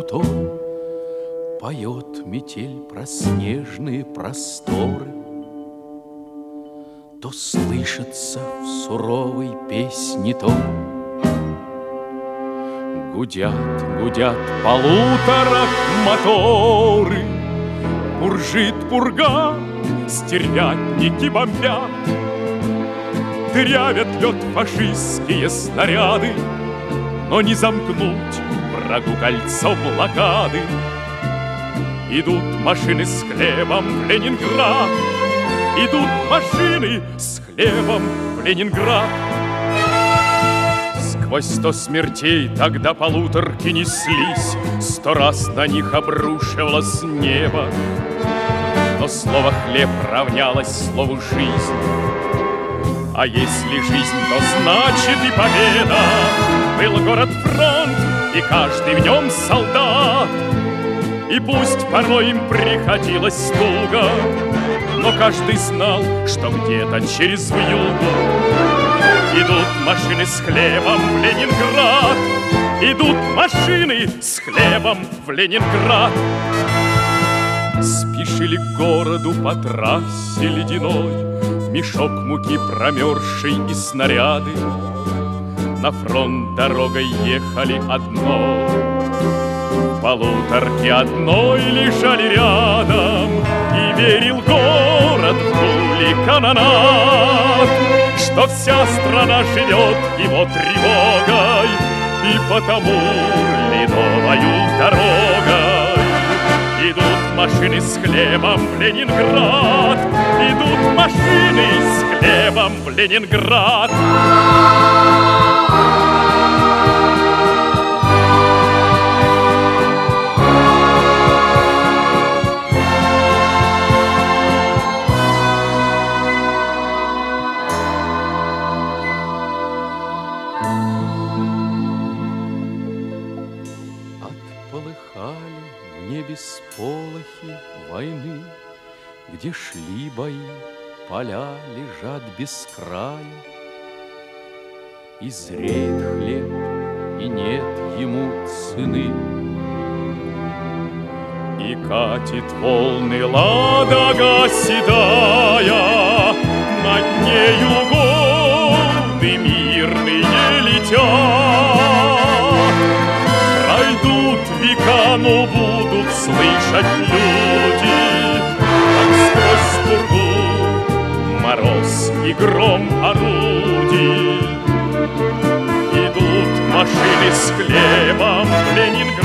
то поет метель про снежные просторы, то слышится в суровой песне тон. Гудят, гудят полуторах моторы, буржит пурга, стервятники бомбят, дырявят лед фашистские снаряды, но не замкнуть врагу кольцо блокады. Идут машины с хлебом в Ленинград, идут машины с хлебом в Ленинград. Сквозь 100 смертей тогда полуторки неслись, 100 раз на них обрушивалось небо. Но слово «хлеб» равнялось слову «жизнь». А если жизнь, то значит и победа. Был город-фронт, и каждый в нем солдат. И пусть порой им приходилось туго, но каждый знал, что где-то через вьюгу идут машины с хлебом в Ленинград. Идут машины с хлебом в Ленинград. Спешили к городу по трассе ледяной, мешок муки промерзший и снаряды. На фронт дорогой ехали одной, в полуторке одной лежали рядом. И верил город в пули канонад, что вся страна живет его тревогой, и потому ледовою дорогой идут машины с хлебом в Ленинград. Идут машины с хлебом в Ленинград. Отполыхали в небе сполохи войны, где шли бои, поля лежат без края. И зреет хлеб, и нет ему цены. И катит волны Ладога седая, над нею годы мирные летят. Пройдут века, но будут слышать люди, как сквозь пургу мороз и гром орудий. Идут машины с хлебом в Ленинград.